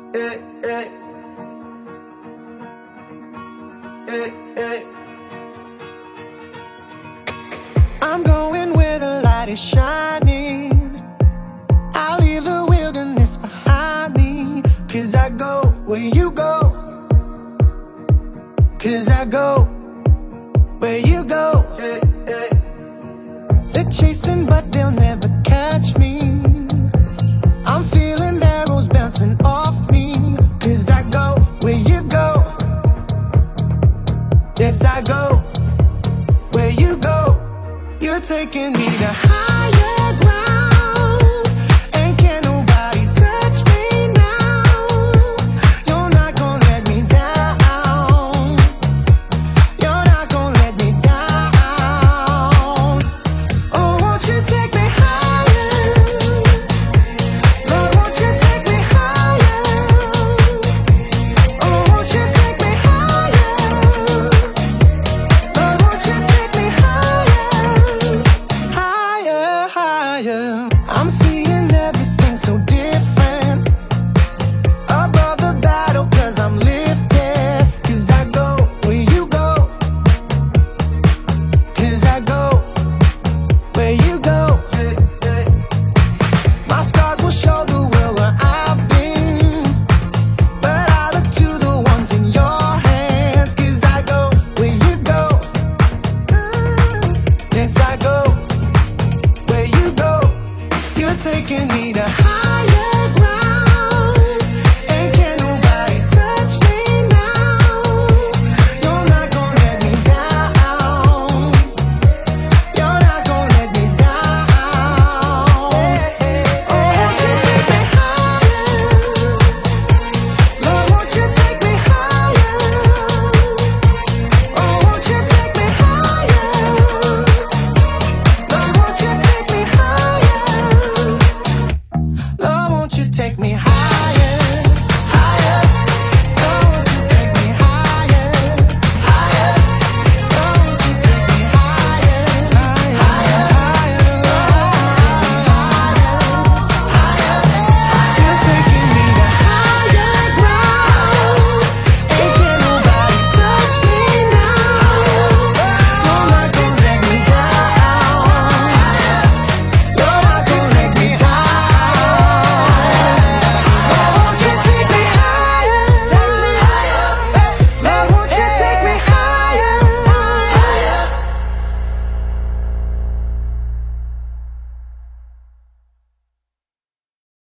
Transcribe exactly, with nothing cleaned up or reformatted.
Hey, hey. Hey, hey. I'm going where the light is shining. I'll leave the wilderness behind me. Cause I go where you go. Cause I go where you go. Hey, hey. They're chasing but they'll never catch me. I'm feeling arrows bouncing off me. Cause I go where you go. Yes, I go where you go. You're taking me to higher ground. And can't nobody touch me now. You're not gonna let me down. You're not gonna let me down. Oh, won't you take me higher? Lord, won't you take me higher? Oh, won't you take me higher? Lord, won't you take me higher? Higher, higher. I'm seeing everything so different. Above the battle, cause I'm lifted. Cause I go where you go. Cause I go where you go. My scars will show the world where I've been. But I look to the ones in your hands. Cause I go where you go. Yes, I go where you go. You're taking me to high.